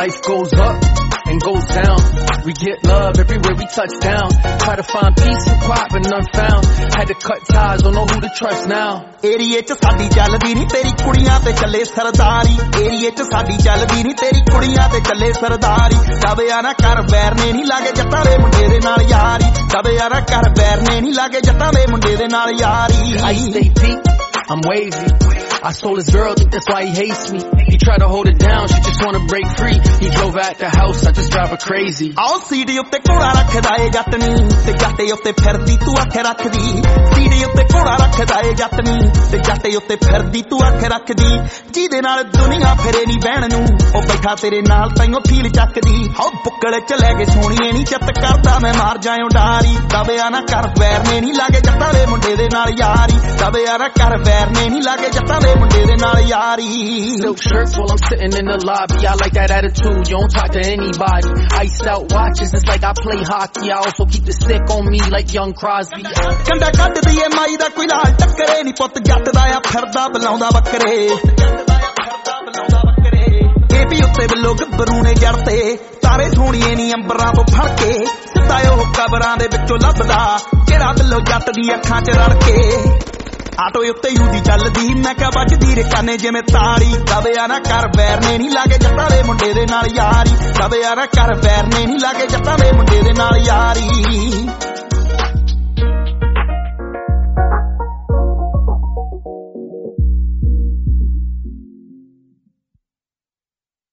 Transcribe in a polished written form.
Life goes up and goes down. We get love everywhere we touch down. Try to find peace and quiet but none found. Had to cut ties, don't know who to trust now. ਏਰੀਏ ਚ ਸਾਡੀ ਚੱਲਦੀ ਨੀ ਤੇਰੀ ਕੁੜੀਆਂ ਤੇ ਚੱਲੇ ਸਰਦਾਰੀ ਏਰੀਏ ਚ ਸਾਡੀ ਚੱਲਦੀ ਨੀ ਤੇਰੀ ਕੁੜੀਆਂ ਤੇ ਚੱਲੇ ਸਰਦਾਰੀ ਦਬਿਆ ਨਾ ਕਰ ਵੈਰ ਨੇ ਨੀ ਲਾਗੇ ਜੱਟਾਂ ਦੇ ਮੁੰਡੇ ਦੇ ਨਾਲ ਯਾਰੀ ਦਬਿਆ ਨਾ ਕਰ ਵੈਰ ਨੇ ਨੀ ਲਾਗੇ ਜੱਟਾਂ ਦੇ ਮੁੰਡੇ ਦੇ ਨਾਲ ਯਾਰੀ I stay peak, I'm wavy. I stole his girl, think that's why he hates me. He tried to hold it down, she just wanna break free. He drove out the house, I just drive her crazy. ਆਓ ਸੀੜੀ ਉੱਤੇ ਘੋੜਾ ਰੱਖਦਾ ਏ ਜੱਟ ਨੀ ਤੇ ਜੱਟੇ ਉੱਤੇ ਫਿਰਦੀ ਤੂੰ ਅੱਖ ਰੱਖਦੀ ਸੀੜੀ ਉੱਤੇ ਘੋੜਾ ਰੱਖਦਾ ਏ ਜੱਟ ਨੀ ਤੇ ਜੱਟੇ ਉੱਤੇ ਫਿਰਦੀ ਤੂੰ ਅੱਖ ਰੱਖਦੀ ਜਿਹਦੇ ਨਾਲ ਦੁਨੀਆ ਫਿਰੇ ਨੀ ਬਹਿਣ ਨੂੰ ਉਹ ਬੈਠਾ ਤੇਰੇ ਨਾਲ ਤੈਨੂੰ ਫੀਲ ਚੱਕਦੀ ਹਾਓ ਬੁੱਕਲ ਚ ਲੈ ਕੇ ਸੋਹਣੀਏ ਨੀ ਚਿੱਤ ਕਰਦਾ ਮੈਂ ਮਾਰ ਜਾਇਓ ਡਾਰੀ ਦਬਿਆ ਨਾ ਕਰ ਵੈਰ ਨੇ ਨੀ ਲਾਗੇ ਜੱਟਾਂ ਦੇ ਮੁੰਡੇ ਦੇ ਨਾਲ ਯਾਰੀ ਦਬਿਆ ਨਾ ਕਰ ਵੈਰ ਨੇ ਨੀ ਲਾਗੇ ਜੱਟਾਂ ਦੇ ਮੁੰਡੇ ਦੇ ਨਾਲ ਯਾਰੀ Silk shirts while I'm sitting in the lobby. I like that attitude, you don't talk to anybody. Iced out watches, it's like I play hockey. I also keep the stick on me like young Crosby. ਕੰਡਾ ਕੱਢਦੀ ਏ ਮਾਈ ਦਾ ਕੋਈ ਲਾਲ ਟੱਕਰੇ ਨੀ ਪੁੱਤ ਜੱਟ ਦਾ ਆ ਫਿਰਦਾ ਬਲਾਉਂਦਾ ਬੱਕਰੇ ਇਹ ਵੀ ਉੱਤੇ ਬਿੱਲੋ ਗੱਭਰੂ ਨੇ ਜੜ ਤੇ ਤਾਰੇ ਸੋਹਣੀਏ ਨੀ ਅੰਬਰਾਂ ਤੋਂ ਫੜ ਕੇ ਸਿੱਧਾ ਉਹ ਕਬਰਾਂ ਦੇ ਵਿੱਚੋਂ ਲੱਭਦਾ ਜਿਹੜਾ ਬਿੱਲੋ ਜੱਟ ਦੀ ਅੱਖਾਂ 'ਚ ਰੜ ਕੇ ਆਟੋ ਉੱਤੇ ਯੂਦੀ ਚੱਲਦੀ ਮੈਂ ਕਿਹਾ ਵੱਜਦੀ ਰੇ ਕਾਨੇ ਜਿਵੇਂ ਤਾੜੀ ਦਬਿਆ ਨਾ ਕਰ ਵੈਰ ਨੇ ਨੀ ਲਾਗੇ ਜੱਟਾਂ ਦੇ ਮੁੰਡੇ ਦੇ ਨਾਲ ਯਾਰੀ ਦਬਿਆ ਨਾ ਕਰ ਵੈਰ ਨੇ ਨੀ ਲਾਗੇ ਜੱਟਾਂ ਦੇ ਮੁੰਡੇ ਦੇ ਨਾਲ ਯਾਰੀ